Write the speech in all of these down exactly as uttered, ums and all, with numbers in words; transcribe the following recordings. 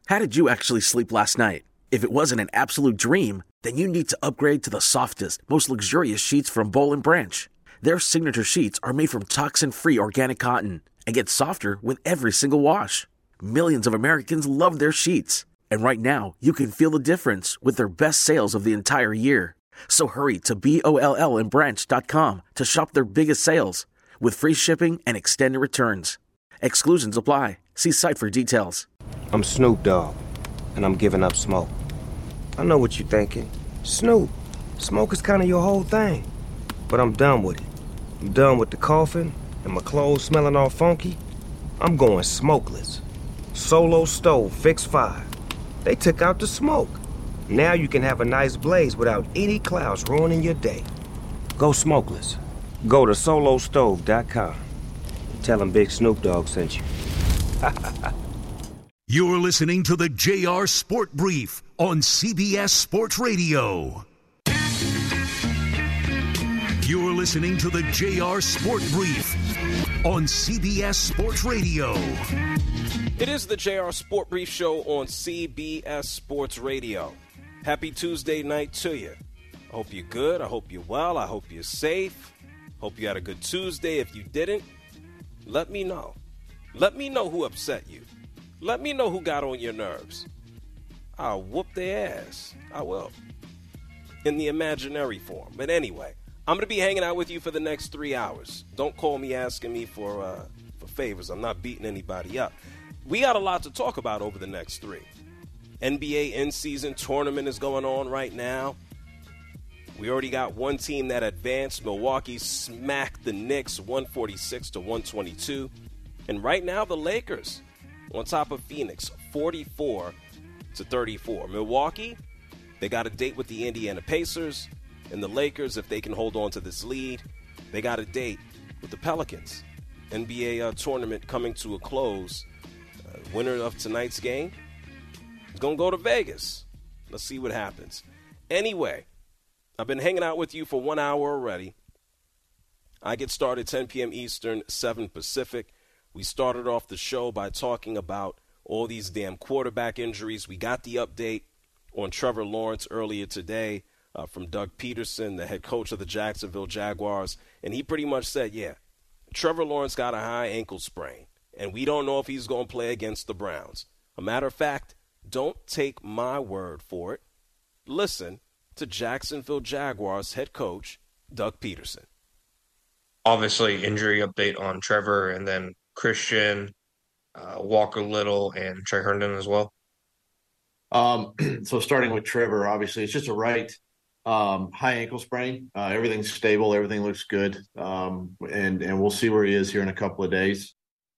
How did you actually sleep last night? If it wasn't an absolute dream, then you need to upgrade to the softest, most luxurious sheets from Boll and Branch. Their signature sheets are made from toxin-free organic cotton and get softer with every single wash. Millions of Americans love their sheets. And right now, you can feel the difference with their best sales of the entire year. So hurry to B O L L and branch dot com to shop their biggest sales with free shipping and extended returns. Exclusions apply. See site for details. I'm Snoop Dogg, and I'm giving up smoke. I know what you're thinking. Snoop, smoke is kind of your whole thing. But I'm done with it. I'm done with the coughing and my clothes smelling all funky. I'm going smokeless. Solo Stove Fix five. They took out the smoke. Now you can have a nice blaze without any clouds ruining your day. Go smokeless. Go to solo stove dot com. Tell them Big Snoop Dogg sent you. You're listening to the J R Sport Brief on C B S Sports Radio. You're listening to the J R Sport Brief on C B S Sports Radio. It is the J R Sport Brief Show on C B S Sports Radio. Happy Tuesday night to you. I hope you're good. I hope you're well. I hope you're safe. Hope you had a good Tuesday. If you didn't, let me know. Let me know who upset you. Let me know who got on your nerves. I'll whoop their ass. I will. In the imaginary form. But anyway, I'm going to be hanging out with you for the next three hours. Don't call me asking me for uh, for favors. I'm not beating anybody up. We got a lot to talk about over the next three. N B A in-season tournament is going on right now. We already got one team that advanced. Milwaukee smacked the Knicks one forty-six to one twenty-two. And right now, the Lakers on top of Phoenix, forty-four to thirty-four. Milwaukee, they got a date with the Indiana Pacers. And the Lakers, if they can hold on to this lead, they got a date with the Pelicans. N B A uh, tournament coming to a close. Uh, winner of tonight's game is going to go to Vegas. Let's see what happens. Anyway, I've been hanging out with you for one hour already. I get started ten p.m. Eastern, seven Pacific. We started off the show by talking about all these damn quarterback injuries. We got the update on Trevor Lawrence earlier today uh, from Doug Peterson, the head coach of the Jacksonville Jaguars. And he pretty much said, yeah, Trevor Lawrence got a high ankle sprain, and we don't know if he's going to play against the Browns. A matter of fact, don't take my word for it. Listen to Jacksonville Jaguars head coach Doug Peterson. Obviously, injury update on Trevor, and then Christian, uh, Walker Little, and Trey Herndon as well. Um, so starting with Trevor, obviously it's just a right um, high ankle sprain. Uh, everything's stable. Everything looks good. Um, and, and we'll see where he is here in a couple of days.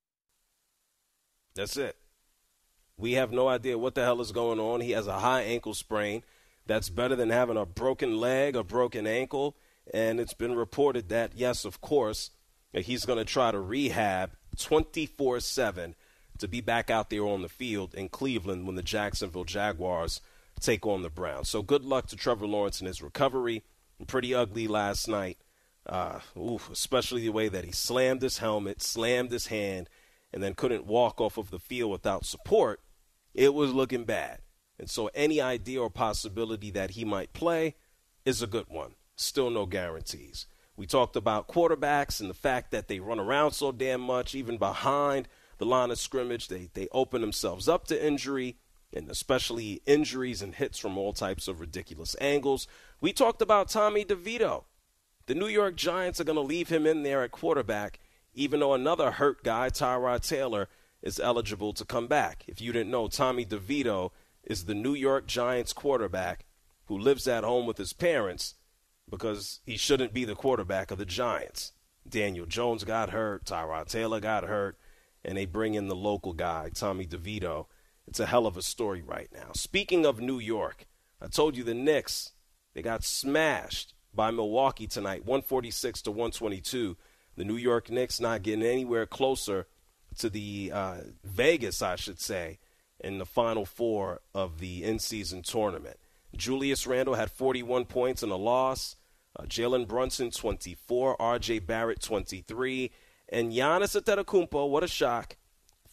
That's it. We have no idea what the hell is going on. He has a high ankle sprain. That's better than having a broken leg, a broken ankle. And it's been reported that, yes, of course, that he's going to try to rehab twenty-four seven to be back out there on the field in Cleveland when the Jacksonville Jaguars take on the Browns. So good luck to Trevor Lawrence in his recovery. Pretty ugly last night, uh, oof, especially the way that he slammed his helmet, slammed his hand, and then couldn't walk off of the field without support. It was looking bad. And so any idea or possibility that he might play is a good one. Still no guarantees. We talked about quarterbacks and the fact that they run around so damn much, even behind the line of scrimmage. They they open themselves up to injury, and especially injuries and hits from all types of ridiculous angles. We talked about Tommy DeVito. The New York Giants are going to leave him in there at quarterback, even though another hurt guy, Tyrod Taylor, is eligible to come back. If you didn't know, Tommy DeVito is the New York Giants quarterback who lives at home with his parents because he shouldn't be the quarterback of the Giants. Daniel Jones got hurt, Tyrod Taylor got hurt, and they bring in the local guy, Tommy DeVito. It's a hell of a story right now. Speaking of New York, I told you the Knicks, they got smashed by Milwaukee tonight, one forty-six to one twenty-two. The New York Knicks not getting anywhere closer to the uh, Vegas, I should say, in the Final Four of the in-season tournament. Julius Randle had forty-one points in a loss. Uh, Jalen Brunson, twenty-four. R J Barrett, twenty-three. And Giannis Antetokounmpo, what a shock,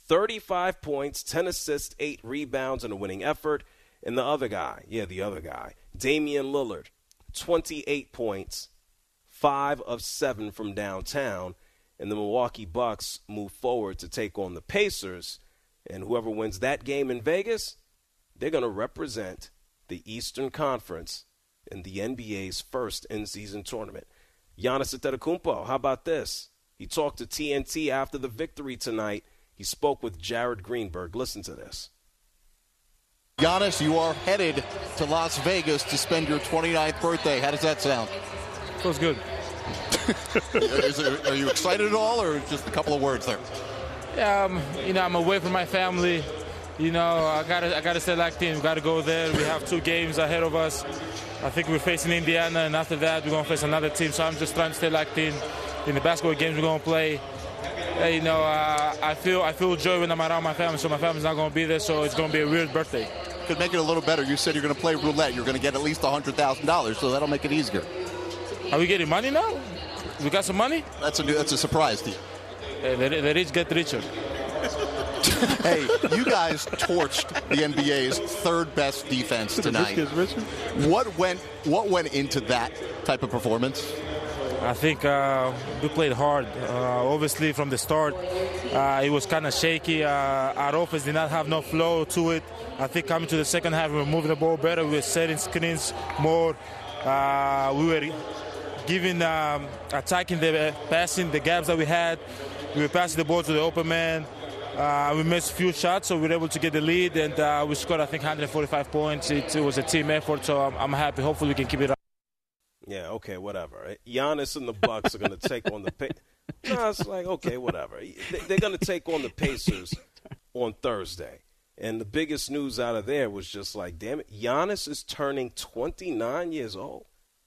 thirty-five points, ten assists, eight rebounds, and a winning effort. And the other guy, yeah, the other guy, Damian Lillard, twenty-eight points, five of seven from downtown. And the Milwaukee Bucks move forward to take on the Pacers. And whoever wins that game in Vegas, they're going to represent the Eastern Conference in the N B A's first in-season tournament. Giannis Antetokounmpo, how about this? He talked to T N T after the victory tonight. He spoke with Jared Greenberg. Listen to this. Giannis, you are headed to Las Vegas to spend your twenty-ninth birthday. How does that sound? Feels good. Is it, are you excited at all, or just a couple of words there? Yeah, um, you know, I'm away from my family. You know, I gotta, I gotta stay locked in. We gotta go there. We have two games ahead of us. I think we're facing Indiana, and after that, we're gonna face another team. So I'm just trying to stay locked in. In the basketball games we're gonna play, uh, you know, uh, I feel, I feel joy when I'm around my family. So my family's not gonna be there. So it's gonna be a weird birthday. Could make it a little better. You said you're gonna play roulette. You're gonna get at least one hundred thousand dollars. So that'll make it easier. Are we getting money now? We got some money? That's a new, that's a surprise to you. Hey, the, the rich get richer. Hey, you guys torched the N B A's third best defense tonight. What went what went into that type of performance? I think uh, we played hard. Uh, obviously, from the start, uh, it was kind of shaky. Uh, our offense did not have no flow to it. I think coming to the second half, we were moving the ball better. We were setting screens more. Uh, we were giving, um, attacking the passing, the gaps that we had. We were passing the ball to the open man. Uh, we missed a few shots, so we were able to get the lead, and uh, we scored, I think, one hundred forty-five points. It, it was a team effort, so I'm, I'm happy. Hopefully we can keep it up. Yeah, okay, whatever. Giannis and the Bucks are going to take on the pa- – no, it's like, okay, whatever. They're going to take on the Pacers on Thursday. And the biggest news out of there was just like, damn it, Giannis is turning twenty-nine years old.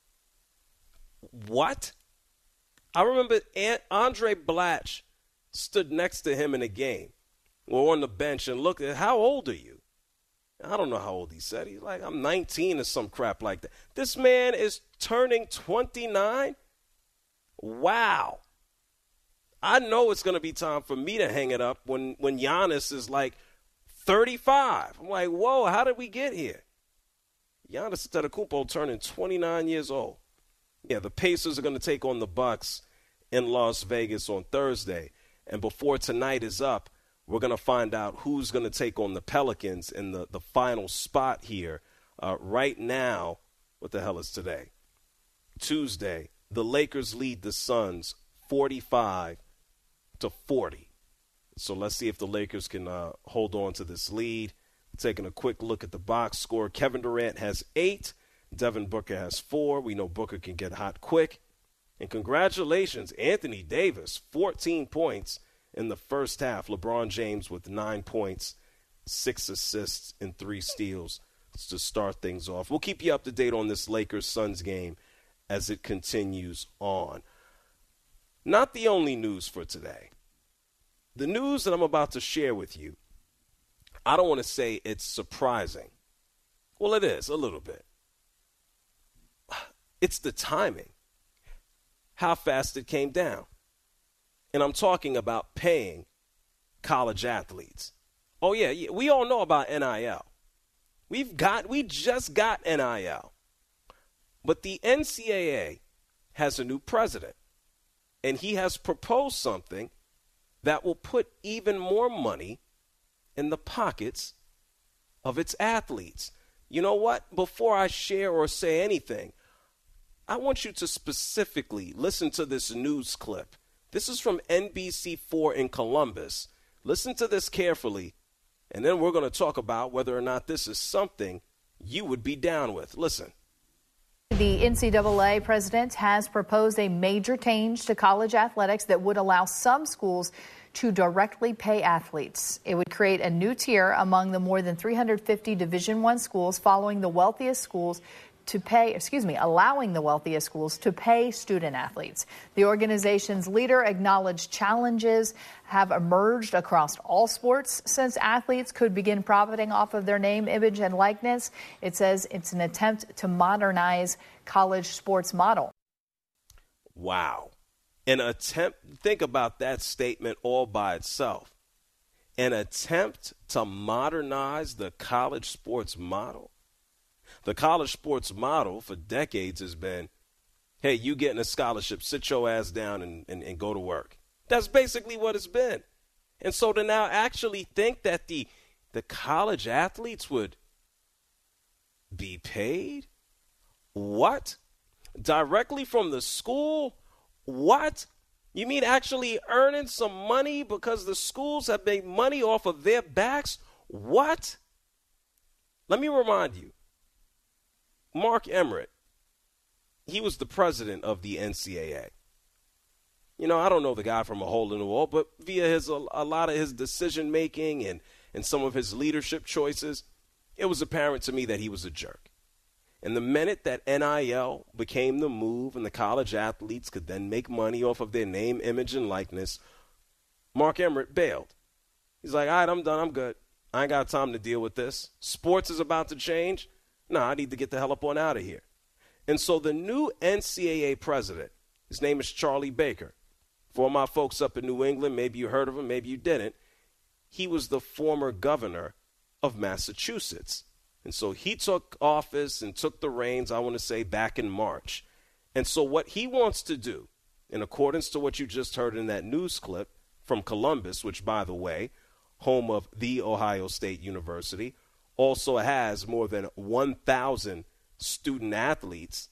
What? I remember Andre Blatch stood next to him in a game or on the bench and looked at, how old are you? I don't know how old he said. He's like, I'm nineteen or some crap like that. This man is turning twenty-nine? Wow. I know it's going to be time for me to hang it up when, when Giannis is like thirty-five. I'm like, whoa, how did we get here? Giannis Antetokounmpo turning twenty-nine years old. Yeah, the Pacers are going to take on the Bucks in Las Vegas on Thursday. And before tonight is up, we're going to find out who's going to take on the Pelicans in the, the final spot here. Uh, right now, what the hell is today? Tuesday, the Lakers lead the Suns forty-five to forty. So let's see if the Lakers can uh, hold on to this lead. Taking a quick look at the box score, Kevin Durant has eight. Devin Booker has four. We know Booker can get hot quick. And congratulations, Anthony Davis, fourteen points in the first half. LeBron James with nine points, six assists, and three steals to start things off. We'll keep you up to date on this Lakers-Suns game as it continues on. Not the only news for today. The news that I'm about to share with you, I don't want to say it's surprising. Well, it is a little bit. It's the timing. How fast it came down. And I'm talking about paying college athletes. Oh, yeah, yeah, we all know about N I L. We've got, we just got N I L. But the N C double A has a new president, and he has proposed something that will put even more money in the pockets of its athletes. You know what? Before I share or say anything, I want you to specifically listen to this news clip. This is from N B C four in Columbus. Listen to this carefully, and then we're going to talk about whether or not this is something you would be down with. Listen. The N C double A president has proposed a major change to college athletics that would allow some schools to directly pay athletes. It would create a new tier among the more than three hundred fifty Division I schools, following the wealthiest schools to pay, excuse me, allowing the wealthiest schools to pay student athletes. The organization's leader acknowledged challenges have emerged across all sports since athletes could begin profiting off of their name, image, and likeness. It says it's an attempt to modernize college sports model. Wow. An attempt, think about that statement all by itself. an attempt to modernize the college sports model. The college sports model for decades has been, hey, you getting a scholarship, sit your ass down and, and, and go to work. That's basically what it's been. And so to now actually think that the the college athletes would be paid? What? Directly from the school? What? You mean actually earning some money because the schools have made money off of their backs? What? Let me remind you, Mark Emmert, he was the president of the N C double A. You know, I don't know the guy from a hole in the wall, but via his a, a lot of his decision making and, and some of his leadership choices, it was apparent to me that he was a jerk. And the minute that N I L became the move and the college athletes could then make money off of their name, image, and likeness, Mark Emmert bailed. He's like, all right, I'm done. I'm good. I ain't got time to deal with this. Sports is about to change. No, I need to get the hell up on out of here. And so the new N C double A president, his name is Charlie Baker. For my folks up in New England, maybe you heard of him, maybe you didn't. He was the former governor of Massachusetts. And so he took office and took the reins, I want to say, back in March. And so what he wants to do, in accordance to what you just heard in that news clip from Columbus, which, by the way, home of The Ohio State University, also has more than one thousand student athletes.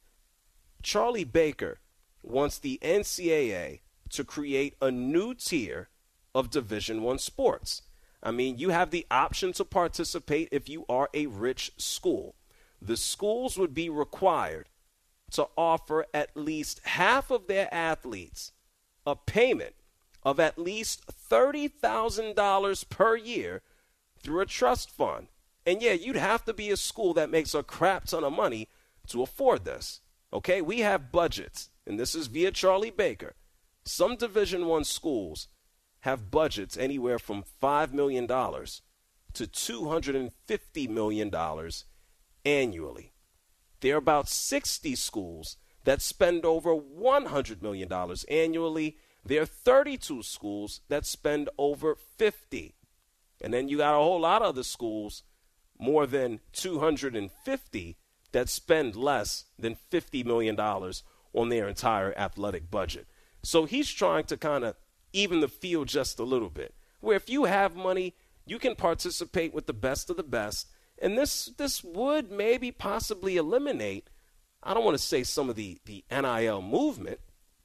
Charlie Baker wants the N C double A to create a new tier of Division I sports. I mean, you have the option to participate if you are a rich school. The schools would be required to offer at least half of their athletes a payment of at least thirty thousand dollars per year through a trust fund. And yeah, you'd have to be a school that makes a crap ton of money to afford this. Okay, we have budgets, and this is via Charlie Baker. Some Division I schools have budgets anywhere from five million dollars to two hundred fifty million dollars annually. There are about sixty schools that spend over one hundred million dollars annually. There are thirty-two schools that spend over fifty. And then you got a whole lot of other schools, more than two hundred fifty, that spend less than fifty million dollars on their entire athletic budget. So he's trying to kind of even the field just a little bit, where if you have money, you can participate with the best of the best. And this this would maybe possibly eliminate, I don't want to say some of the, the N I L movement,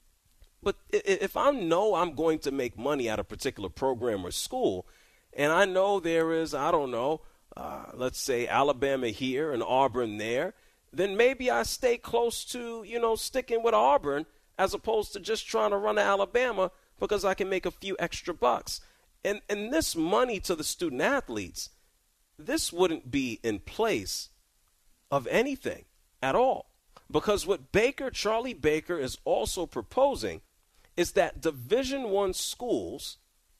but if I know I'm going to make money at a particular program or school, and I know there is, I don't know, uh, let's say Alabama here and Auburn there, then maybe I stay close to, you know, sticking with Auburn as opposed to just trying to run to Alabama because I can make a few extra bucks. And and this money to the student athletes, this wouldn't be in place of anything at all. Because what Baker, Charlie Baker, is also proposing is that Division I schools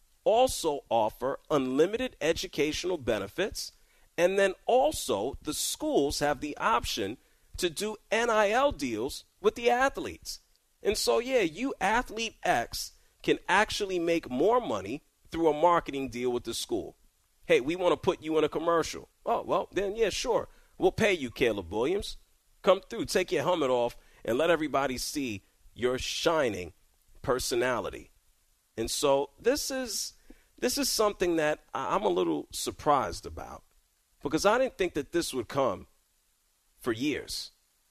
also offer unlimited educational benefits, and then also the schools have the option to do N I L deals with the athletes. And so, yeah, you athlete X can actually make more money through a marketing deal with the school. Hey, we want to put you in a commercial. Oh, well, then, yeah, sure. We'll pay you, Caleb Williams. Come through, take your helmet off, and let everybody see your shining personality. And so this is this is something that I'm a little surprised about, because I didn't think that this would come for years.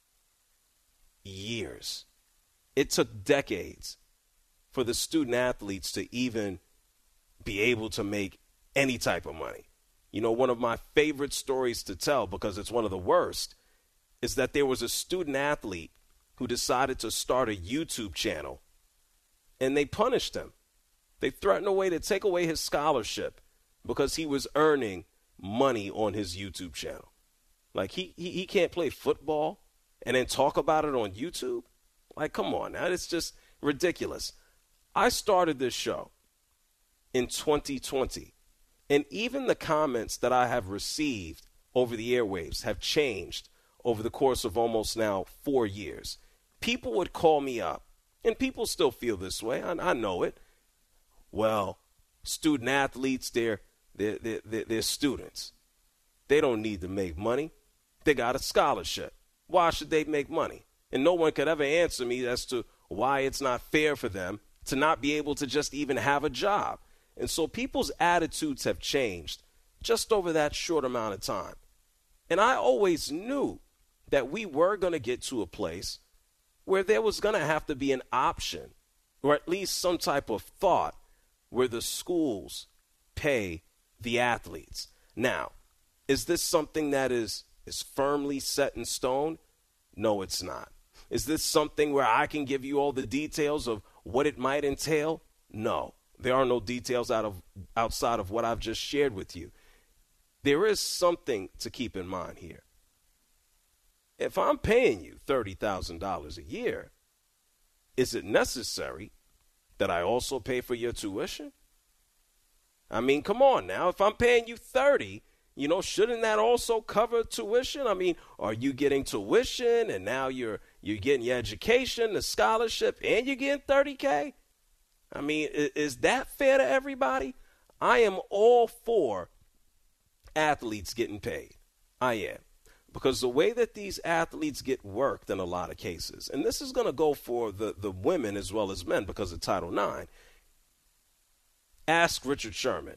Years. It took decades for the student athletes to even be able to make any type of money. You know, one of my favorite stories to tell, because it's one of the worst, is that there was a student athlete who decided to start a YouTube channel, and they punished him. They threatened a way to take away his scholarship because he was earning money on his YouTube channel. Like, he, he, he can't play football and then talk about it on YouTube? Like, come on now, it's just ridiculous. I started this show in twenty twenty, and even the comments that I have received over the airwaves have changed over the course of almost now four years. People would call me up, and people still feel this way. I, I know it. Well, Student athletes, they're, they're, they're, they're students. They don't need to make money. They got a scholarship. Why should they make money? And no one could ever answer me as to why it's not fair for them to not be able to just even have a job. And so people's attitudes have changed just over that short amount of time. And I always knew that we were going to get to a place where there was going to have to be an option, or at least some type of thought, where the schools pay the athletes. Now, is this something that is, is firmly set in stone? No, it's not. Is this something where I can give you all the details of what it might entail? No, there are no details out of outside of what I've just shared with you. There is something to keep in mind here. If I'm paying you thirty thousand dollars a year, is it necessary that I also pay for your tuition? I mean, come on now. If I'm paying you thirty, you know, shouldn't that also cover tuition? I mean, are you getting tuition and now you're you're getting your education, the scholarship, and you're getting thirty K? I mean, is, is that fair to everybody? I am all for athletes getting paid. I am. Because the way that these athletes get worked in a lot of cases, and this is going to go for the, the women as well as men because of Title nine. Ask Richard Sherman.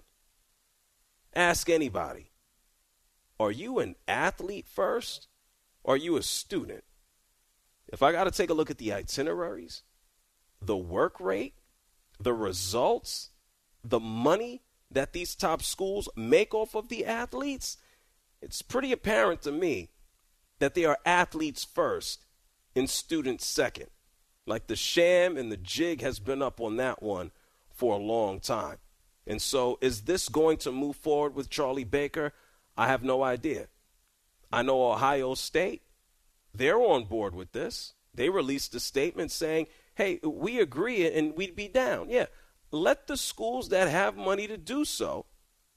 Ask anybody. Are you an athlete first, or are you a student? If I got to take a look at the itineraries, the work rate, the results, the money that these top schools make off of the athletes, it's pretty apparent to me that they are athletes first and students second. Like the sham and the jig has been up on that one for a long time. And so is this going to move forward with Charlie Baker? I have no idea. I know Ohio State, they're on board with this. They released a statement saying, hey, we agree and we'd be down. Yeah, let the schools that have money to do so,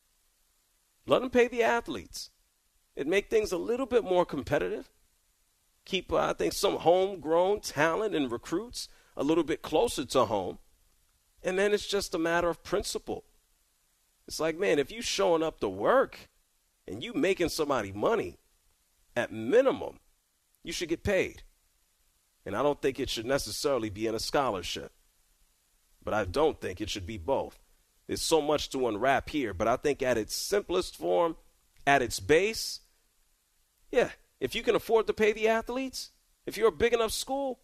let them pay the athletes. It'd make things a little bit more competitive. Keep, uh, I think, some homegrown talent and recruits a little bit closer to home. And then it's just a matter of principle. It's like, man, if you showing up to work and you making somebody money, at minimum, you should get paid. And I don't think it should necessarily be in a scholarship. But I don't think it should be both. There's so much to unwrap here, but I think at its simplest form, at its base, yeah, if you can afford to pay the athletes, if you're a big enough school,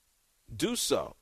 do so.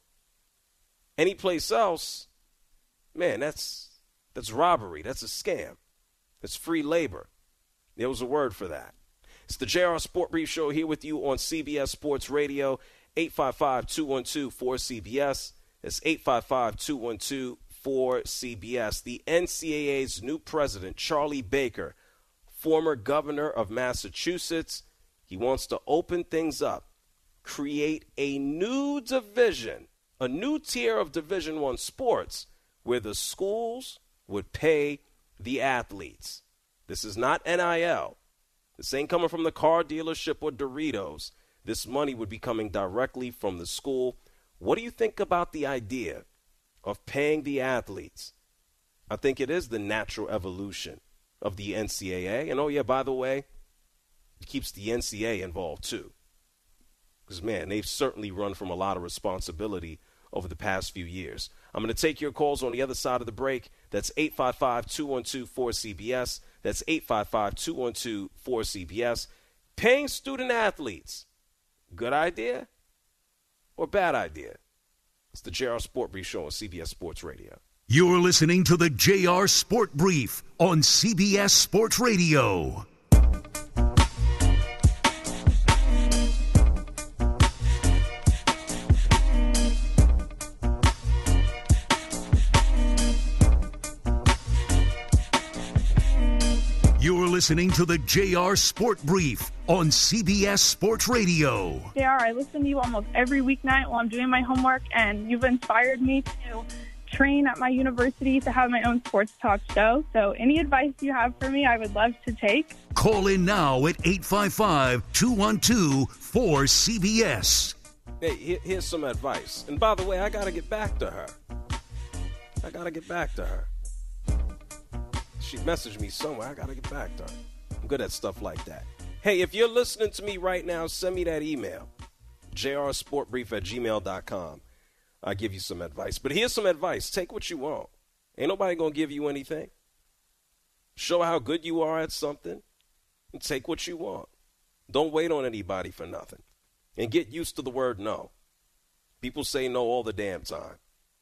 Any place else, man, that's that's robbery. That's a scam. It's free labor. There was a word for that. It's the J R Sport Brief Show here with you on C B S Sports Radio, eight five five, two one two, four C B S. That's eight five five, two one two, four C B S. The N C double A's new president, Charlie Baker, former governor of Massachusetts, he wants to open things up, create a new division, a new tier of Division One sports where the schools would pay the athletes. This is not N I L. This ain't coming from the car dealership or Doritos. This money would be coming directly from the school. What do you think about the idea of paying the athletes? I think it is the natural evolution of the N C double A. And, oh, yeah, by the way, it keeps the N C double A involved, too. Because, man, they've certainly run from a lot of responsibility over the past few years. I'm going to take your calls on the other side of the break. That's eight five five, two one two, four C B S. That's eight five five, two one two, four C B S. Paying student athletes, good idea or bad idea? It's the J R Sport Brief Show on C B S Sports Radio. You're listening to the J R Sport Brief on C B S Sports Radio. You're listening to the J R Sport Brief on C B S Sports Radio. J R, I listen to you almost every weeknight while I'm doing my homework, and you've inspired me to train at my university to have my own sports talk show. So any advice you have for me, I would love to take. Call in now at eight five five, two one two, four C B S. Hey, here, here's some advice. And by the way, I got to get back to her. I got to get back to her. She messaged me somewhere. I got to get back to her. I'm good at stuff like that. Hey, if you're listening to me right now, send me that email, j r sport brief at gmail dot com. I'll give you some advice. But here's some advice. Take what you want. Ain't nobody going to give you anything. Show how good you are at something and take what you want. Don't wait on anybody for nothing. And get used to the word no. People say no all the damn time.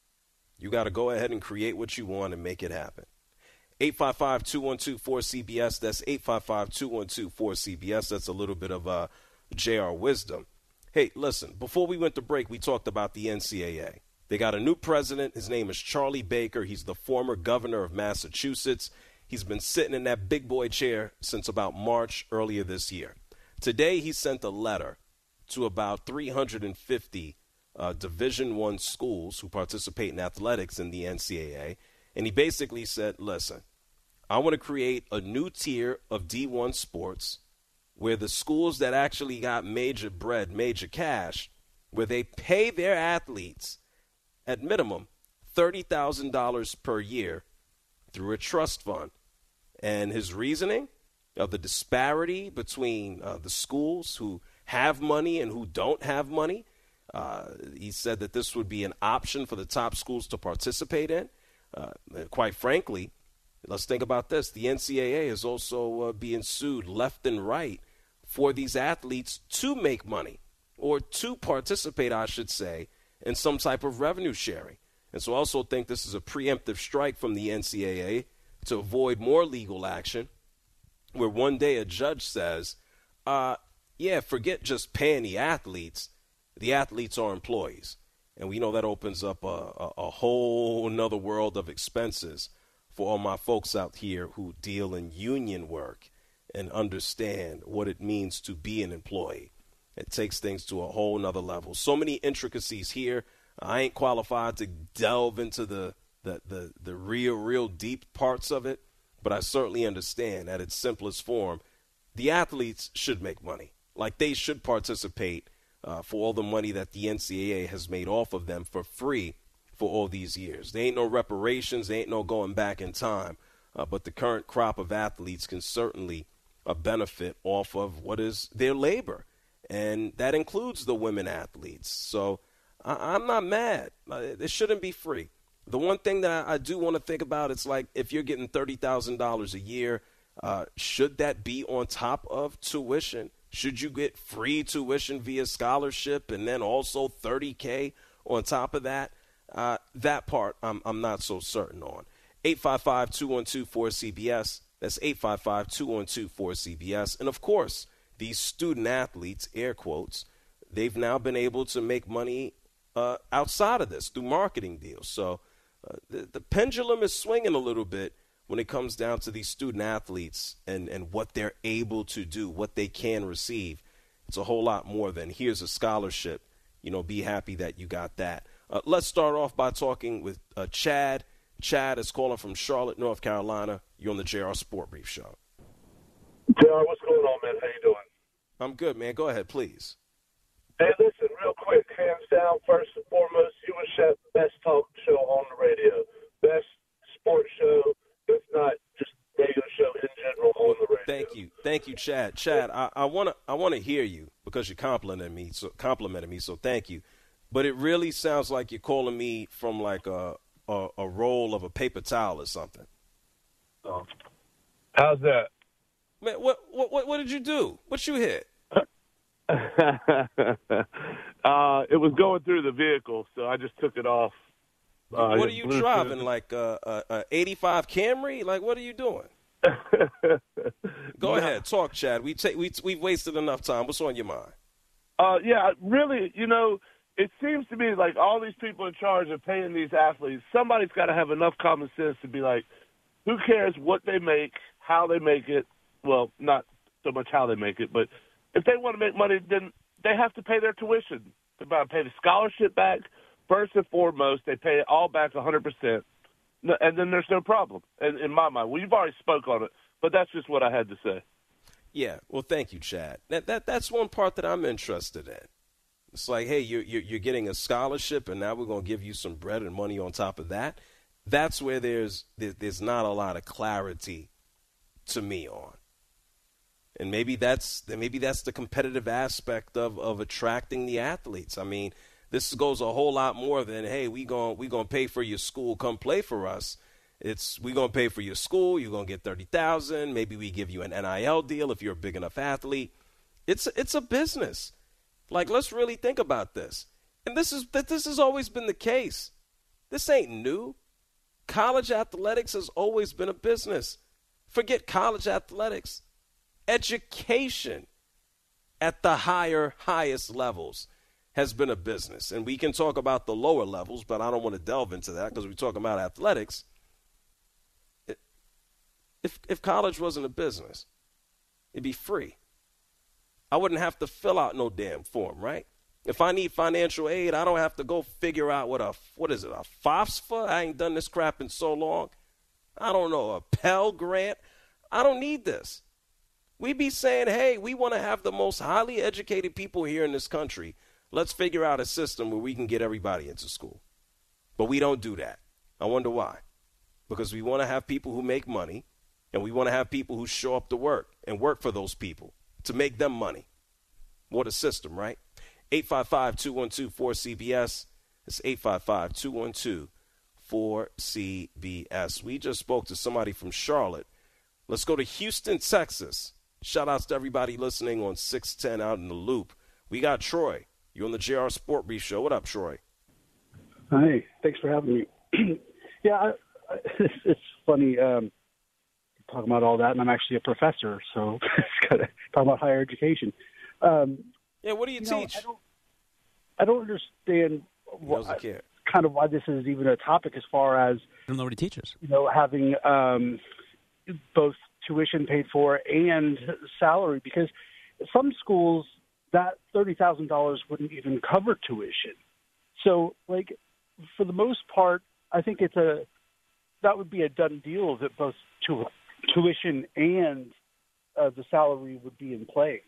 You got to go ahead and create what you want and make it happen. eight five five, two one two, four C B S. That's eight five five, two one two, four C B S. That's a little bit of uh, J R wisdom. Hey, listen, before we went to break, we talked about the N C double A. They got a new president. His name is Charlie Baker. He's the former governor of Massachusetts. He's been sitting in that big boy chair since about March earlier this year. Today, he sent a letter to about three hundred fifty uh, Division I schools who participate in athletics in the N C double A. And he basically said, listen, I want to create a new tier of D one sports where the schools that actually got major bread, major cash, where they pay their athletes at minimum thirty thousand dollars per year through a trust fund. And his reasoning of the disparity between uh, the schools who have money and who don't have money, uh, he said that this would be an option for the top schools to participate in. Uh, quite frankly, let's think about this. The N C double A is also uh, being sued left and right for these athletes to make money or to participate, I should say, in some type of revenue sharing. And so I also think this is a preemptive strike from the N C double A to avoid more legal action where one day a judge says, uh, yeah, forget just paying the athletes. The athletes are employees. And we know that opens up a, a, a whole nother world of expenses for all my folks out here who deal in union work and understand what it means to be an employee. It takes things to a whole nother level. So many intricacies here. I ain't qualified to delve into the, the, the, the real, real deep parts of it, but I certainly understand at its simplest form, the athletes should make money. Like they should participate uh, for all the money that the N C double A has made off of them for free for all these years. There ain't no reparations. There ain't no going back in time. Uh, but the current crop of athletes can certainly uh, benefit off of what is their labor. And that includes the women athletes. So I- I'm not mad. Uh, it shouldn't be free. The one thing that I, I do want to think about, it's like if you're getting thirty thousand dollars a year, uh, should that be on top of tuition? Should you get free tuition via scholarship and then also thirty K on top of that? Uh, that part I'm, I'm not so certain on. eight five five, two one two, four C B S. That's eight five five, two one two, four C B S. And, of course, these student athletes, air quotes, they've now been able to make money uh, outside of this through marketing deals. So uh, the, the pendulum is swinging a little bit when it comes down to these student athletes and, and what they're able to do, what they can receive. It's a whole lot more than here's a scholarship. You know, be happy that you got that. Uh, let's start off by talking with uh, Chad. Chad is calling from Charlotte, North Carolina. You're on the J R Sport Brief Show. J R, what's going on, man? How you doing? I'm good, man. Go ahead, please. Hey, listen, real quick, hands down, first and foremost, you and Shep, best talk show on the radio. Best sports show, if not just radio show in general on the radio. Thank you. Thank you, Chad. Chad, I, I want to I wanna hear you because you complimented me, so, complimented me, so thank you. But it really sounds like you're calling me from like a, a, a roll of a paper towel or something. Oh. How's that? Man, what what what did you do? What you hit? uh, it was going through the vehicle, so I just took it off. Uh, what are you Bluetooth. driving? Like a, a, a eighty-five Camry? Like what are you doing? Go yeah. ahead, talk, Chad. We take we we've wasted enough time. What's on your mind? Uh, yeah, really, you know, it seems to me like all these people in charge of paying these athletes, somebody's got to have enough common sense to be like, who cares what they make, how they make it? Well, not so much how they make it, but if they want to make money, then they have to pay their tuition. They're about to pay the scholarship back. First and foremost, they pay it all back one hundred percent, and then there's no problem, in, in my mind. Well, you've already spoke on it, but that's just what I had to say. Yeah, well, thank you, Chad. That, that That's one part that I'm interested in. It's like, hey, you're, you're, you're getting a scholarship, and now we're going to give you some bread and money on top of that. That's where there's there's not a lot of clarity to me on. And maybe that's maybe that's the competitive aspect of, of attracting the athletes. I mean, this goes a whole lot more than, hey, we gon' we gonna pay for your school, come play for us. It's we gonna pay for your school, you're gonna get thirty thousand. Maybe we give you an N I L deal if you're a big enough athlete. It's it's a business. Like, let's really think about this. And this is that this has always been the case. This ain't new. College athletics has always been a business. Forget college athletics. Education at the higher, highest levels has been a business. And we can talk about the lower levels, but I don't want to delve into that because we're talking about athletics. If, if college wasn't a business, it'd be free. I wouldn't have to fill out no damn form, right? If I need financial aid, I don't have to go figure out what a, what is it, a FAFSA? I ain't done this crap in so long. I don't know, a Pell Grant. I don't need this. We be saying, hey, we want to have the most highly educated people here in this country. Let's figure out a system where we can get everybody into school. But we don't do that. I wonder why. Because we want to have people who make money, and we want to have people who show up to work and work for those people to make them money. What a system, right? eight five five, two one two, four C B S. It's eight five five, two one two, four C B S. We just spoke to somebody from Charlotte. Let's go to Houston, Texas. Shout outs to everybody listening on six ten out in the loop. We got Troy. You're on the J R Sport Brief Show. What up, Troy? Hi. Thanks for having me. yeah, I, I, it's, it's funny um, talking about all that, and I'm actually a professor, so it's kind of talking about higher education. Um, yeah, what do you, you teach? Know, I, don't, I don't understand why, kind of why this is even a topic as far as I don't know what he teaches. You know, having um, both tuition paid for and salary, because some schools that thirty thousand dollars wouldn't even cover tuition. So, like, for the most part, I think it's a that would be a done deal that both tu- tuition and uh, the salary would be in place.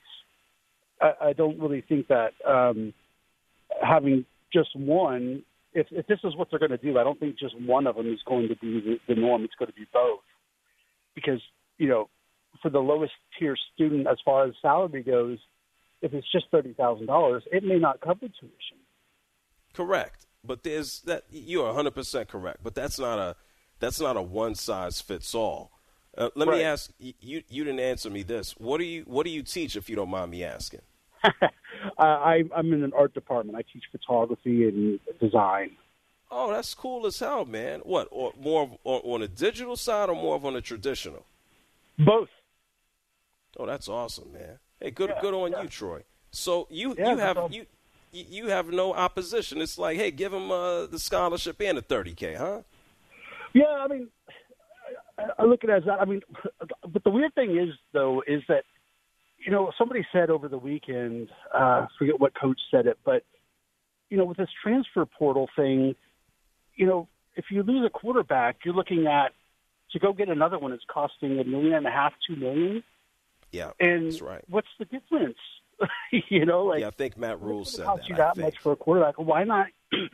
I, I don't really think that um, having just one, if, if this is what they're going to do, I don't think just one of them is going to be the, the norm. It's going to be both. Because, you know, for the lowest tier student, as far as salary goes, if it's just thirty thousand dollars, it may not cover tuition. Correct. But there's that you're one hundred percent correct. But that's not a that's not a one size fits all. Uh, let right. me ask you. You didn't answer me this. What do you What do you teach, if you don't mind me asking? uh, I, I'm in an art department. I teach photography and design. Oh, that's cool as hell, man. What? Or more on, on a digital side, or more of on a traditional? Both. Oh, that's awesome, man. Hey, good yeah, good on yeah. you, Troy. So you yeah, you have you you have no opposition. It's like, hey, give him uh, the scholarship and the thirty K, huh? Yeah, I mean, I, I look at it as that. I mean, but the weird thing is, though, is that, you know, somebody said over the weekend, uh, I forget what coach said it, but, you know, with this transfer portal thing, you know, if you lose a quarterback, you're looking at, to go get another one, it's costing a million and a half, two million. Yeah, and that's right. What's the difference? you know, like, yeah, I think Matt Rule said cost that. You that I much think. for a quarterback? Why not?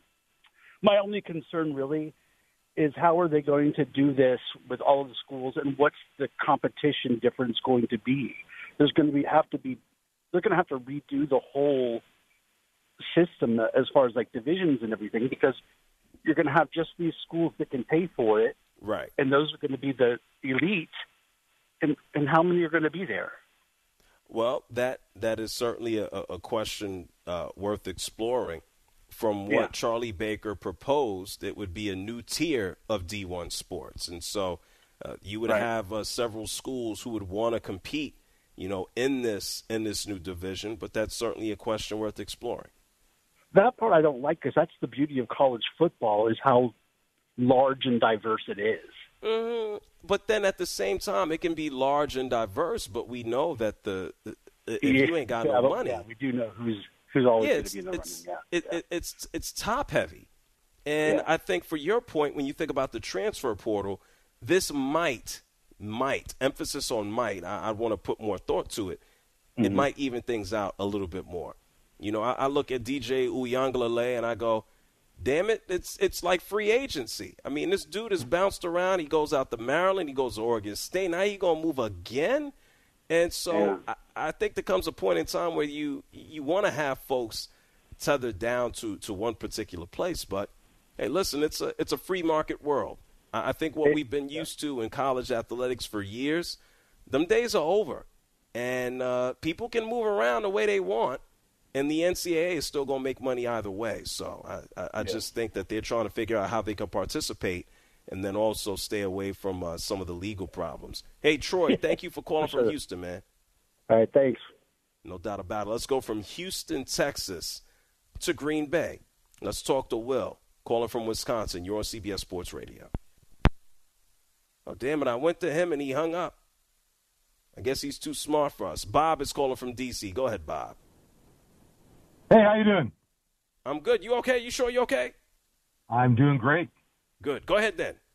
My only concern really is how are they going to do this with all of the schools, and what's the competition difference going to be? There's going to be have to be they're going to have to redo the whole system as far as like divisions and everything, because you're going to have just these schools that can pay for it, right? And those are going to be the elite. And, and how many are going to be there? Well, that that is certainly a, a question uh, worth exploring. From what yeah. Charlie Baker proposed, it would be a new tier of D one sports. And so uh, you would right. have uh, several schools who would want to compete, you know, in this in this new division. But that's certainly a question worth exploring. That part I don't like, because that's the beauty of college football, is how large and diverse it is. Mm-hmm. But then at the same time, it can be large and diverse. But we know that the, the if yeah, you ain't got yeah, no money, yeah, we do know who's who's always yeah, going to be in the it's, running. Yeah, it, yeah. It, it's it's top heavy, and yeah. I think for your point, when you think about the transfer portal, this might might emphasis on might. I, I want to put more thought to it. Mm-hmm. It might even things out a little bit more. You know, I, I look at D J Uiagalelei and I go, damn it, it's it's like free agency. I mean, this dude has bounced around. He goes out to Maryland. He goes to Oregon State. Now he going to move again? And so yeah. I, I think there comes a point in time where you you want to have folks tethered down to, to one particular place. But, hey, listen, it's a, it's a free market world. I, I think what we've been used to in college athletics for years, them days are over. And uh, people can move around the way they want. And the N C double A is still going to make money either way. So I, I, I yeah. just think that they're trying to figure out how they can participate and then also stay away from uh, some of the legal problems. Hey, Troy, thank you for calling for from sure. Houston, man. All right, thanks. No doubt about it. Let's go from Houston, Texas to Green Bay. Let's talk to Will, calling from Wisconsin. You're on C B S Sports Radio. Oh, damn it. I went to him and he hung up. I guess he's too smart for us. Bob is calling from D C. Go ahead, Bob. Hey, how you doing? I'm good. You okay? You sure you okay? I'm doing great. Good. Go ahead then.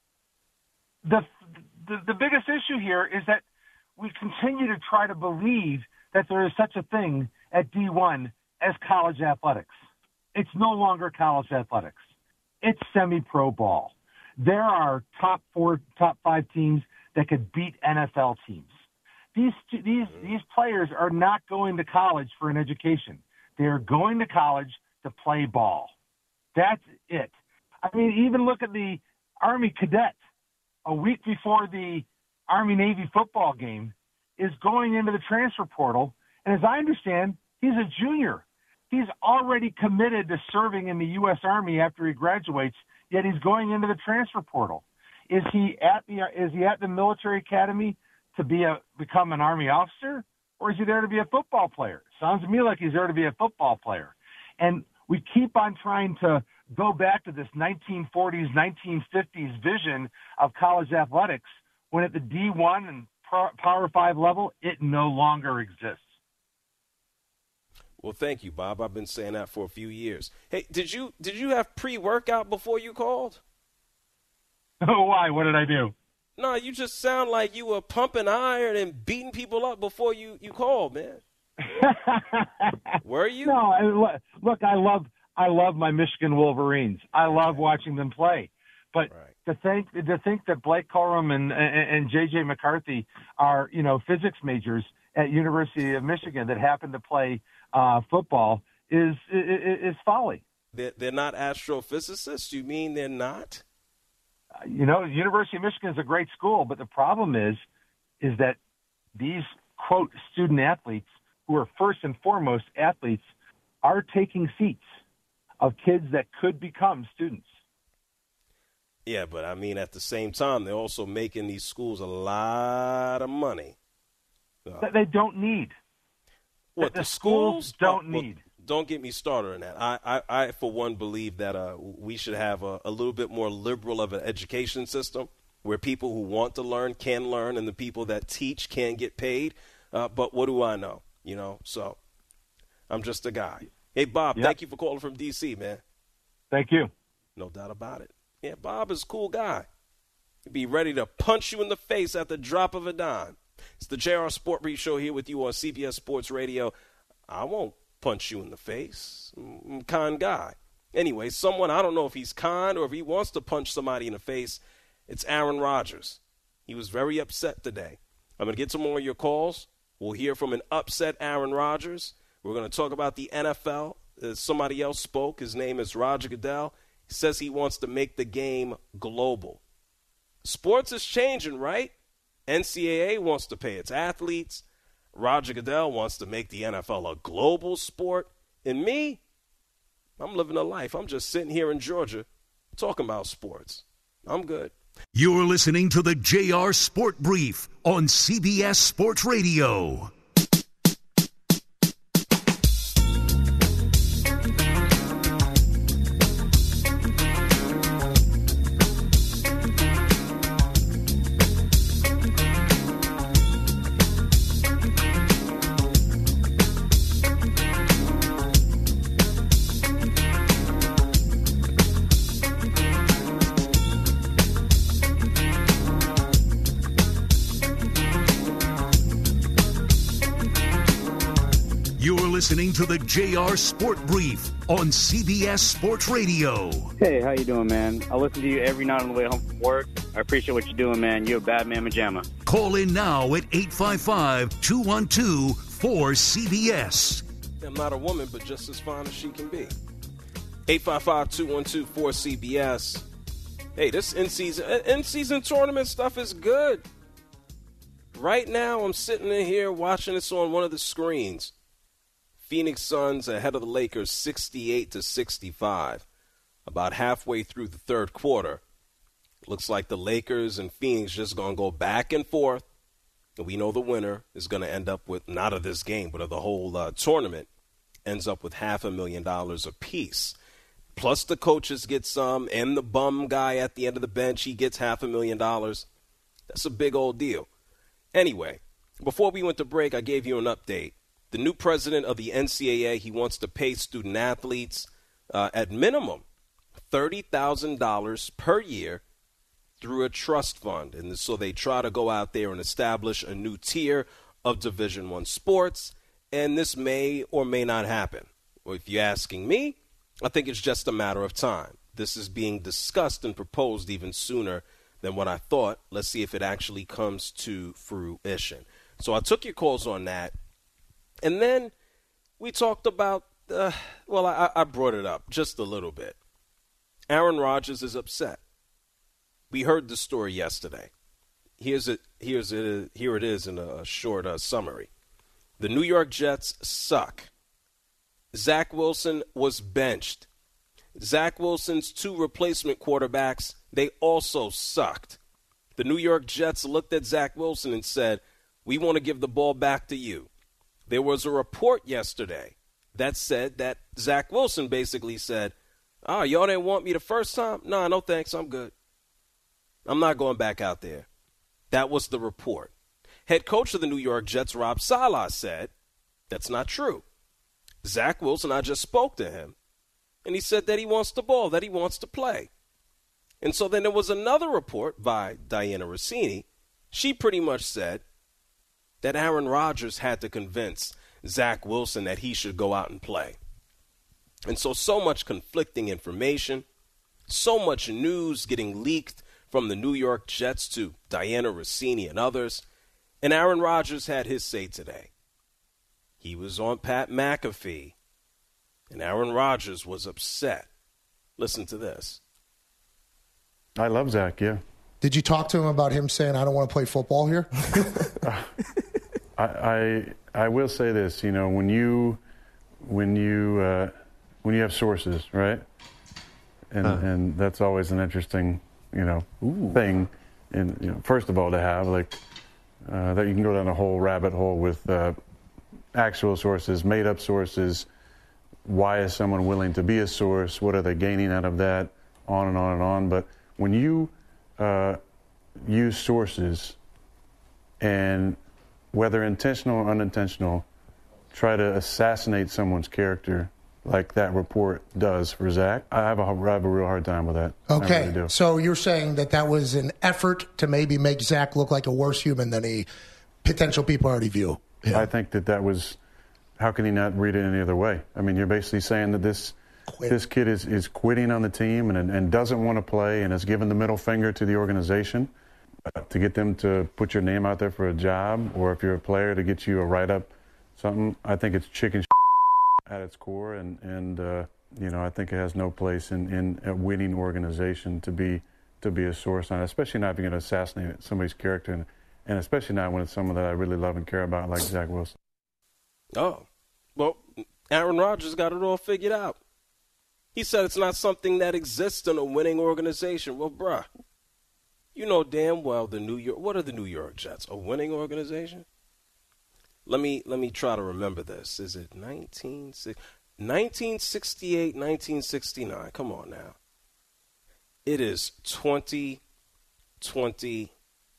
The, the the biggest issue here is that we continue to try to believe that there is such a thing at D one as college athletics. It's no longer college athletics. It's semi-pro ball. There are top four, top five teams that could beat N F L teams. These these these players are not going to college for an education. They are going to college to play ball. That's it. I mean, even look at the Army cadet a week before the Army-Navy football game is going into the transfer portal. And as I understand, he's a junior. He's already committed to serving in the U S Army after he graduates, yet he's going into the transfer portal. Is he at the is he at the military academy to be a become an Army officer, or is he there to be a football player? Sounds to me like he's there to be a football player. And we keep on trying to go back to this nineteen forties, nineteen fifties vision of college athletics when at the D one and Power five level, it no longer exists. Well, thank you, Bob. I've been saying that for a few years. Hey, did you did you have pre-workout before you called? Oh, why? What did I do? No, you just sound like you were pumping iron and beating people up before you, you called, man. Were you? No, I, look, I love I love my Michigan Wolverines. I love watching them play. But right. to think to think that Blake Corum and, and and J J McCarthy are, you know, physics majors at University of Michigan that happen to play uh, football is, is is folly. They're, they're not astrophysicists? You mean they're not? Uh, you know, University of Michigan is a great school, but the problem is, is that these, quote, student athletes who are first and foremost athletes are taking seats of kids that could become students. Yeah, but I mean, at the same time, they're also making these schools a lot of money. So. That they don't need. What, the, the schools, schools don't oh, well, need. Don't get me started on that. I, I, I for one, believe that uh, we should have a, a little bit more liberal of an education system where people who want to learn can learn and the people that teach can get paid. Uh, but what do I know? You know, so I'm just a guy. Hey, Bob, yep. Thank you for calling from D C, man. Thank you. No doubt about it. Yeah, Bob is a cool guy. He'd be ready to punch you in the face at the drop of a dime. It's the J R Sport Brief Show here with you on C B S Sports Radio. I won't punch you in the face. I'm a kind guy. Anyway, someone, I don't know if he's kind or if he wants to punch somebody in the face, it's Aaron Rodgers. He was very upset today. I'm going to get some more of your calls. We'll hear from an upset Aaron Rodgers. We're going to talk about the N F L. Uh, somebody else spoke. His name is Roger Goodell. He says he wants to make the game global. Sports is changing, right? N C double A wants to pay its athletes. Roger Goodell wants to make the N F L a global sport. And me, I'm living a life. I'm just sitting here in Georgia talking about sports. I'm good. You're listening to the J R Sport Brief on C B S Sports Radio. You're listening to the J R Sport Brief on C B S Sports Radio. Hey, how you doing, man? I listen to you every night on the way home from work. I appreciate what you're doing, man. You're a bad man, Majama. Call in now at eight five five, two one two, four C B S. I'm not a woman, but just as fine as she can be. eight five five, two one two, four C B S. Hey, this in-season in-season tournament stuff is good. Right now, I'm sitting in here watching this on one of the screens. Phoenix Suns ahead of the Lakers sixty-eight to sixty-five. About halfway through the third quarter. Looks like the Lakers and Phoenix just going to go back and forth. And we know the winner is going to end up with, not of this game, but of the whole uh, tournament, ends up with half a million dollars apiece. Plus the coaches get some, and the bum guy at the end of the bench, he gets half a million dollars. That's a big old deal. Anyway, before we went to break, I gave you an update. The new president of the N C double A, he wants to pay student athletes uh, at minimum thirty thousand dollars per year through a trust fund. And so they try to go out there and establish a new tier of Division I sports, and this may or may not happen. Well, if you're asking me, I think it's just a matter of time. This is being discussed and proposed even sooner than what I thought. Let's see if it actually comes to fruition. So I took your calls on that. And then we talked about, uh, well, I, I brought it up just a little bit. Aaron Rodgers is upset. We heard the story yesterday. Here's it. Here's it. Here it is in a short uh, summary. The New York Jets suck. Zach Wilson was benched. Zach Wilson's two replacement quarterbacks, they also sucked. The New York Jets looked at Zach Wilson and said, we want to give the ball back to you. There was a report yesterday that said that Zach Wilson basically said, oh, y'all didn't want me the first time? Nah, no thanks, I'm good. I'm not going back out there. That was the report. Head coach of the New York Jets, Rob Saleh, said, that's not true. Zach Wilson, I just spoke to him, and he said that he wants the ball, that he wants to play. And so then there was another report by Diana Rossini. She pretty much said that Aaron Rodgers had to convince Zach Wilson that he should go out and play. And so, so much conflicting information, so much news getting leaked from the New York Jets to Diana Rossini and others. And Aaron Rodgers had his say today. He was on Pat McAfee, and Aaron Rodgers was upset. Listen to this. I love Zach, yeah. Did you talk to him about him saying, I don't want to play football here? I, I I will say this, you know, when you when you uh, when you have sources, right, and uh. and that's always an interesting, you know, Ooh. thing. And you know, first of all, to have like uh, that you can go down a whole rabbit hole with uh, actual sources, made up sources. Why is someone willing to be a source? What are they gaining out of that? On and on and on. But when you uh, use sources and whether intentional or unintentional, try to assassinate someone's character like that report does for Zach, I have a, I have a real hard time with that. Okay, really do. So you're saying that that was an effort to maybe make Zach look like a worse human than he potential people already view him. I think that that was, how can he not read it any other way? I mean, you're basically saying that this Quit. this kid is, is quitting on the team and, and doesn't want to play and has given the middle finger to the organization. To get them to put your name out there for a job, or if you're a player, to get you a write-up, something. I think it's chicken at its core, and and uh, you know, I think it has no place in, in a winning organization to be to be a source on, especially not if you're going to assassinate somebody's character, and, and especially not when it's someone that I really love and care about, like Zach Wilson. Oh, well, Aaron Rodgers got it all figured out. He said it's not something that exists in a winning organization. Well, bruh. You know damn well the New York. What are the New York Jets? A winning organization? Let me let me try to remember this. Is it nineteen sixty-eight, nineteen sixty-nine? Come on now. It is twenty twenty-three.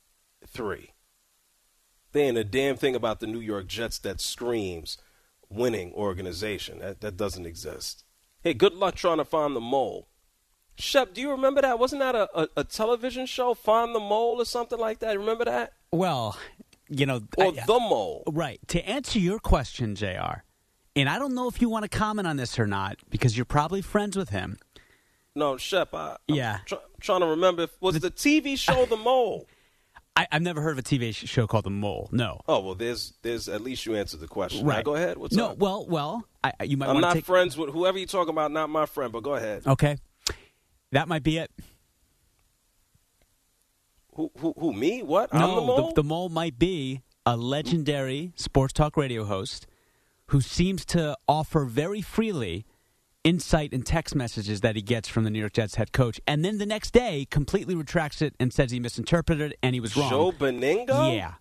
There ain't a damn thing about the New York Jets that screams winning organization. That that doesn't exist. Hey, good luck trying to find the mole. Shep, do you remember that? Wasn't that a, a, a television show, Find the Mole or something like that? Remember that? Well, you know. Or I, The Mole. Right. To answer your question, J R, And I don't know if you want to comment on this or not, because you're probably friends with him. No, Shep, I, I'm yeah. tr- trying to remember. Was the, the T V show The Mole? I, I've never heard of a T V show called The Mole, no. Oh, well, there's, there's at least you answered the question. Right. Now, go ahead. What's no, up? well, well, I, you might I'm want to not take... friends with whoever you're talking about, not my friend, but go ahead. Okay. That might be it. Who, who, who me? What? I'm no, the mole? The, the mole might be a legendary sports talk radio host who seems to offer very freely insight and text messages that he gets from the New York Jets head coach, and then the next day completely retracts it and says he misinterpreted it and he was wrong. Joe Beningo? Yeah.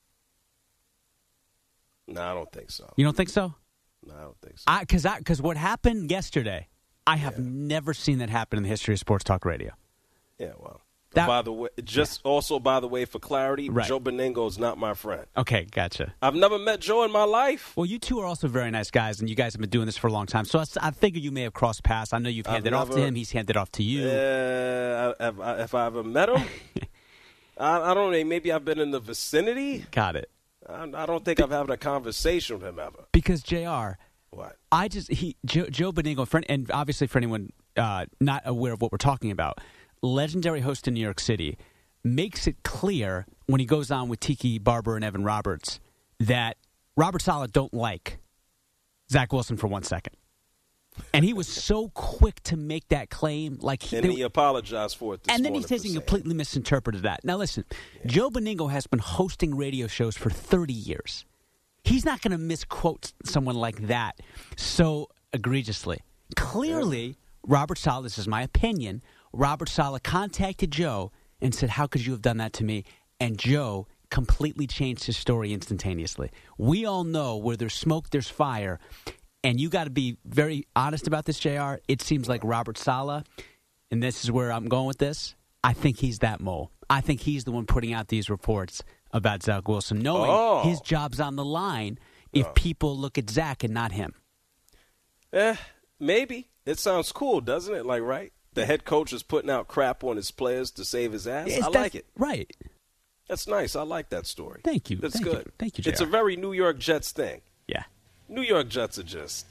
No, I don't think so. You don't think so? No, I don't think so. Because I, because what happened yesterday, I have yeah. never seen that happen in the history of sports talk radio. Yeah, well. That, by the way, just yeah. also by the way, for clarity, right. Joe Beningo is not my friend. Okay, gotcha. I've never met Joe in my life. Well, you two are also very nice guys, and you guys have been doing this for a long time. So I, I figure you may have crossed paths. I know you've handed I've off to him; he's handed off to you. Uh, have, I, have I ever met him? I, I don't know. Maybe I've been in the vicinity. Got it. I, I don't think Be- I've had a conversation with him ever. Because J R, what I just he Joe, Joe Beningo, for, and obviously for anyone uh, not aware of what we're talking about, legendary host in New York City, makes it clear when he goes on with Tiki Barber and Evan Roberts that Robert Saleh don't like Zach Wilson for one second. And he was so quick to make that claim. like he, And they, he apologized for it this And then he says he saying. completely misinterpreted that. Now listen, yeah. Joe Beningo has been hosting radio shows for thirty years. He's not going to misquote someone like that so egregiously. Clearly, yeah. Robert Saleh, this is my opinion, Robert Saleh contacted Joe and said, how could you have done that to me? And Joe completely changed his story instantaneously. We all know where there's smoke, there's fire. And you got to be very honest about this, J R. It seems like Robert Saleh, and this is where I'm going with this, I think he's that mole. I think he's the one putting out these reports about Zach Wilson, knowing oh. his job's on the line if oh. people look at Zach and not him. Eh, maybe. It sounds cool, doesn't it? Like, right? The head coach is putting out crap on his players to save his ass. It's I like it. Right. That's nice. I like that story. Thank you. That's Thank good. You. Thank you, J R. It's a very New York Jets thing. Yeah. New York Jets are just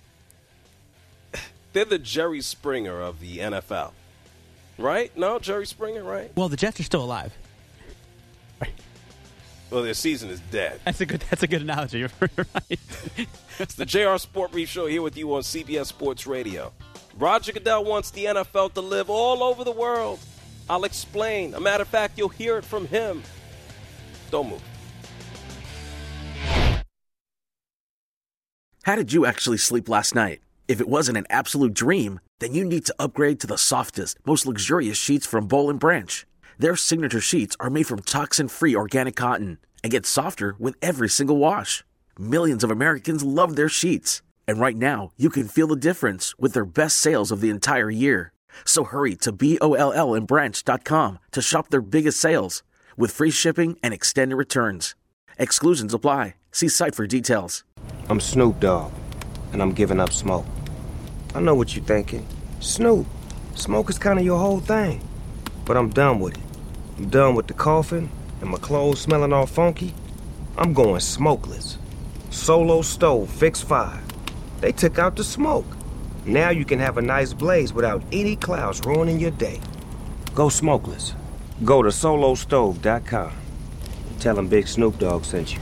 – they're the Jerry Springer of the N F L. Right? No, Jerry Springer, right? Well, the Jets are still alive. Right. Well, their season is dead. That's a good That's a good analogy. You're right. It's the J R Sport Brief Show here with you on C B S Sports Radio. Roger Goodell wants the N F L to live all over the world. I'll explain. A matter of fact, you'll hear it from him. Don't move. How did you actually sleep last night? If it wasn't an absolute dream, then you need to upgrade to the softest, most luxurious sheets from Boll and Branch. Their signature sheets are made from toxin-free organic cotton and get softer with every single wash. Millions of Americans love their sheets. And right now, you can feel the difference with their best sales of the entire year. So hurry to B O L L and branch dot com to shop their biggest sales with free shipping and extended returns. Exclusions apply. See site for details. I'm Snoop Dogg, and I'm giving up smoke. I know what you're thinking. Snoop, smoke is kind of your whole thing. But I'm done with it. I'm done with the coughing and my clothes smelling all funky. I'm going smokeless. Solo Stove Fix five. They took out the smoke. Now you can have a nice blaze without any clouds ruining your day. Go smokeless. Go to solo stove dot com. Tell them Big Snoop Dogg sent you.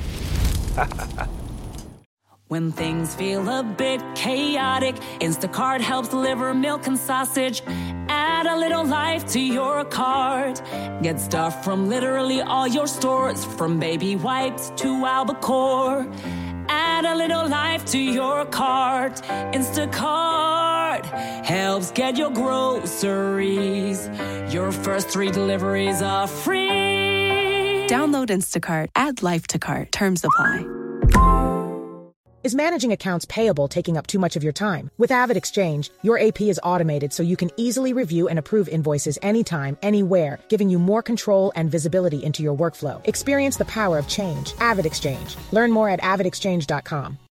When things feel a bit chaotic, Instacart helps deliver milk and sausage. Add a little life to your cart. Get stuff from literally all your stores, from baby wipes to albacore. Add a little life to your cart. Instacart helps get your groceries. Your first three deliveries are free. Download Instacart. Add life to cart. Terms apply. Is managing accounts payable taking up too much of your time? With AvidXchange, your A P is automated so you can easily review and approve invoices anytime, anywhere, giving you more control and visibility into your workflow. Experience the power of change. AvidXchange. Learn more at avid exchange dot com.